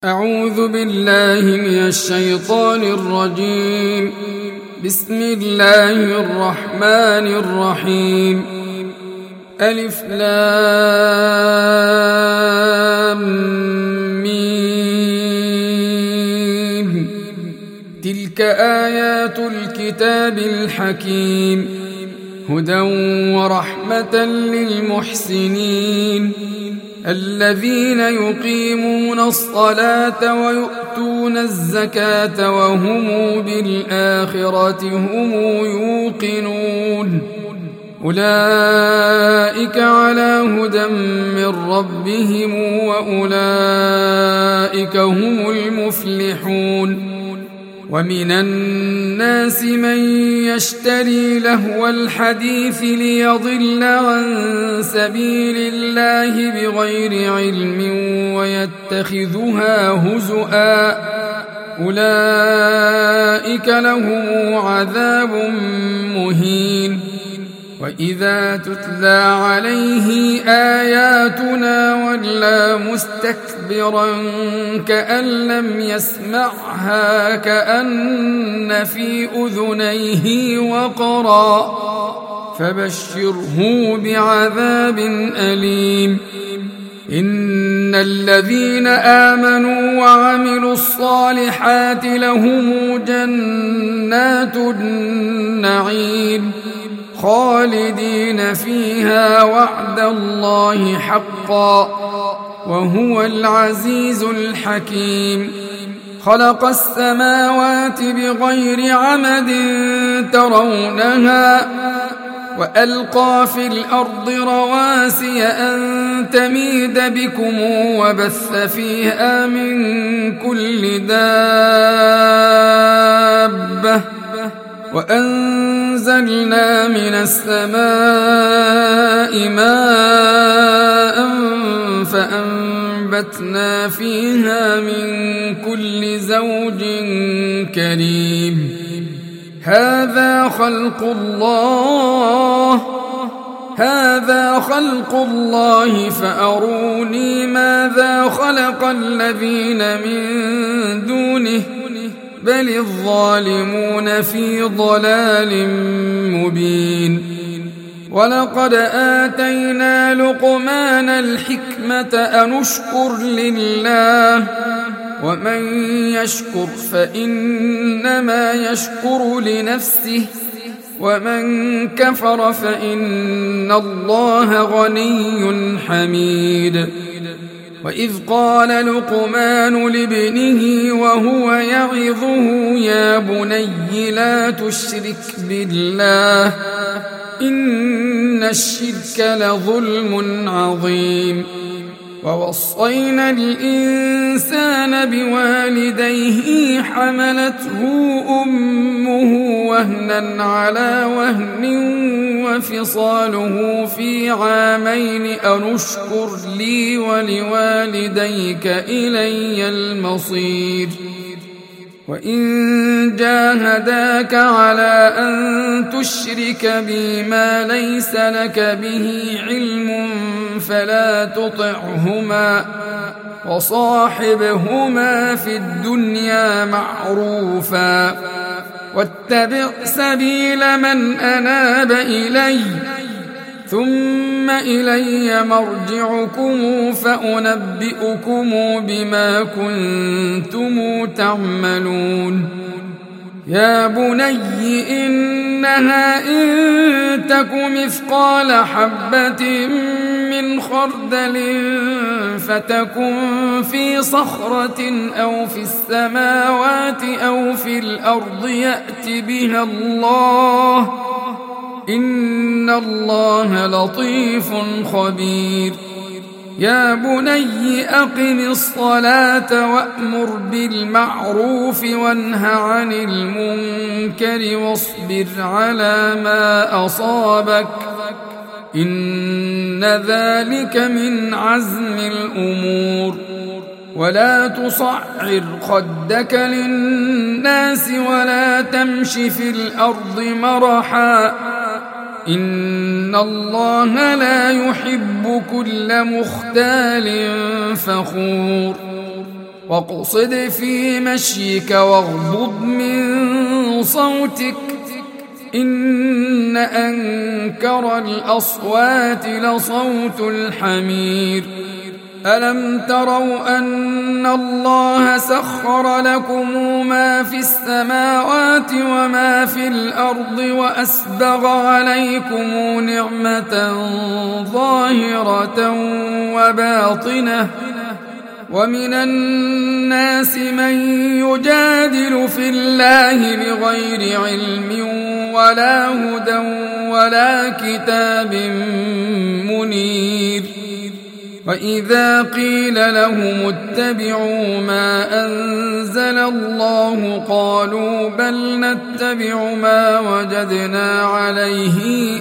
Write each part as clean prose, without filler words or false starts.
أعوذ بالله من الشيطان الرجيم. بسم الله الرحمن الرحيم. ألف لام ميم. تلك آيات الكتاب الحكيم هدى ورحمة للمحسنين الذين يقيمون الصلاة ويؤتون الزكاة وهم بالآخرة هم يوقنون أولئك على هدى من ربهم وأولئك هم المفلحون. ومن الناس من يشتري لهو الحديث ليضل عن سبيل الله بغير علم ويتخذها هزؤا أولئك لهم عذاب مهين. وإذا تتلى عليه آياتنا ولى مستكبرا كأن لم يسمعها كأن في أذنيه وقرا فبشره بعذاب أليم. إن الذين آمنوا وعملوا الصالحات لهم جنات النعيم خالدين فيها وعد الله حقا وهو العزيز الحكيم. خلق السماوات بغير عمد ترونها وألقى في الأرض رواسي أن تميد بكم وبث فيها من كل دابة وأنزلنا من السماء ماء فأنبتنا فيها من كل زوج كريم. هذا خلق الله فأروني ماذا خلق الذين من دونه بل الظالمون في ضلال مبين. ولقد آتينا لقمان الحكمة أن اشكر لله ومن يشكر فإنما يشكر لنفسه ومن كفر فإن الله غني حميد. وإذ قال لقمان لابنه وهو يعظه يا بني لا تشرك بالله إن الشرك لظلم عظيم. ووصينا الإنسان بوالديه حملته أمه وهنا على وهن وفصاله في عامين أن اشكر لي ولوالديك إلي المصير. وإن جاهداك على أن تشرك بي ما ليس لك به علم فلا تطعهما وصاحبهما في الدنيا معروفا واتبع سبيل من أناب إلي ثم إلي مرجعكم فأنبئكم بما كنتم تعملون. يا بني إنها إن تك مثقال حبة من خردل فتكن في صخرة أو في السماوات أو في الأرض يأت بها الله إن الله لطيف خبير. يا بني أقم الصلاة وأمر بالمعروف وانه عن المنكر واصبر على ما أصابك إن ذلك من عزم الأمور. ولا تصعر خدك للناس ولا تمش في الأرض مرحا إن الله لا يحب كل مختال فخور واقصد في مشيك واغضض من صوتك إن أنكر الأصوات لصوت الحمير ألم تروا أن الله سخر لكم ما في السماوات وما في الأرض وأسبغ عليكم نعمة ظاهرة وباطنة ومن الناس من يجادل في الله بغير علم ولا هدى ولا كتاب منير وإذا قيل لهم اتبعوا ما أنزل الله قالوا بل نتبع ما وجدنا عليه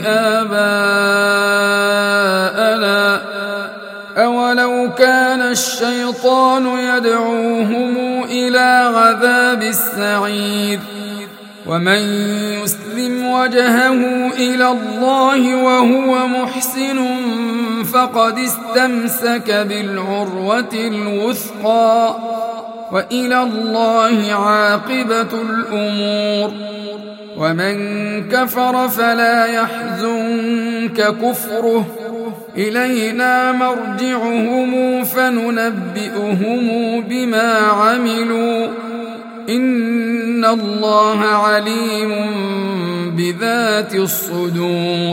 آباءنا أولو كان الشيطان يدعوهم إلى عذاب السعير ومن يسلم وجهه إلى الله وهو محسن فقد استمسك بالعروة الوثقى وإلى الله عاقبة الأمور ومن كفر فلا يحزنك كفره إلينا مرجعهم فننبئهم بما عملوا إن الله عليم بذات الصدور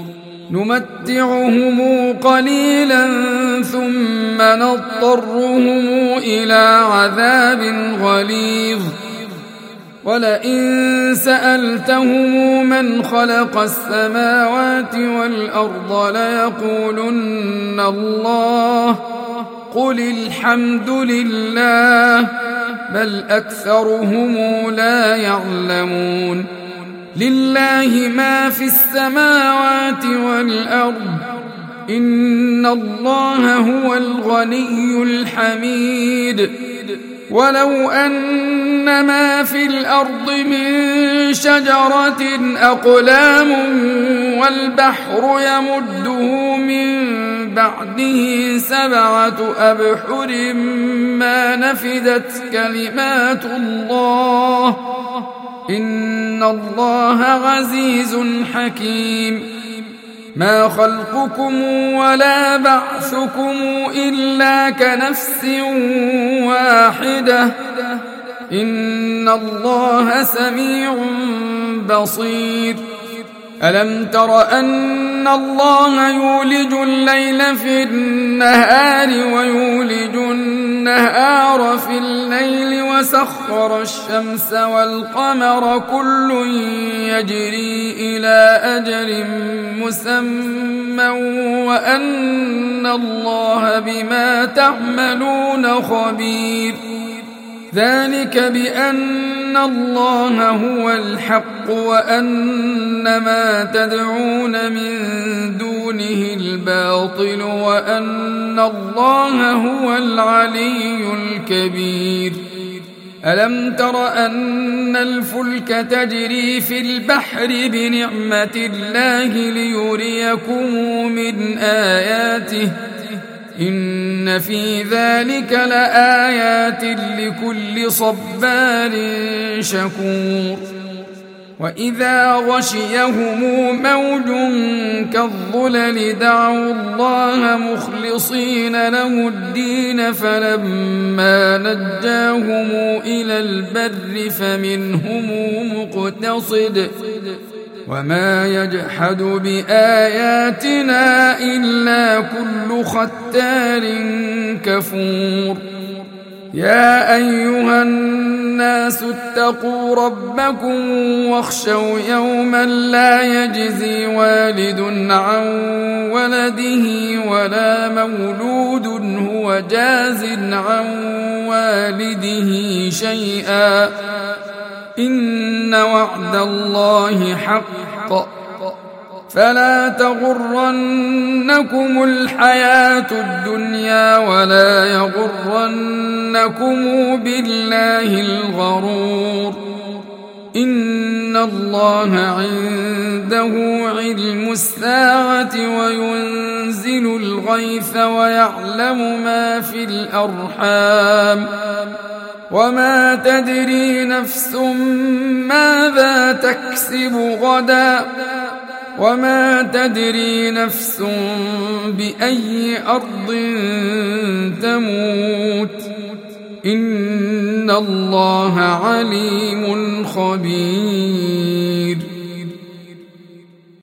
نمتعهم قليلا ثم نضطرهم إلى عذاب غليظ ولئن سألتهم من خلق السماوات والأرض ليقولن الله قل الحمد لله بل أكثرهم لا يعلمون لله ما في السماوات والأرض إن الله هو الغني الحميد ولو أن ما في الأرض من شجرة أقلام والبحر يمده من بعده 7 أبحر ما نفدت كلمات الله إن الله عزيز حكيم ما خلقكم ولا بعثكم إلا كنفس واحدة إن الله سميع بصير ألم تر أن الله يولج الليل في النهار ويولج النهار في الليل وسخر الشمس والقمر كل يجري إلى أجل مسمى وأن الله بما تعملون خبير ذلك بأن الله هو الحق وأن ما تدعون من دونه الباطل وأن الله هو العلي الكبير ألم تر أن الفلك تجري في البحر بنعمة الله ليريكم من آياته إن في ذلك لآيات لكل صبار شكور وإذا غشيهم موج كالظلل دعوا الله مخلصين له الدين فلما نجاهم إلى البر فمنهم مقتصد وما يجحد بآياتنا إلا كل ختار كفور يا أيها الناس اتقوا ربكم واخشوا يوما لا يجزي والد عن ولده ولا مولود هو جاز عن والده شيئا إن وعد الله حق فلا تغرنكم الحياة الدنيا ولا يغرنكم بالله الغرور إن الله عنده علم الساعة وينزل الغيث ويعلم ما في الأرحام وما تدري نفس ماذا تكسب غدا وما تدري نفس بأي أرض تموت إن الله عليم خبير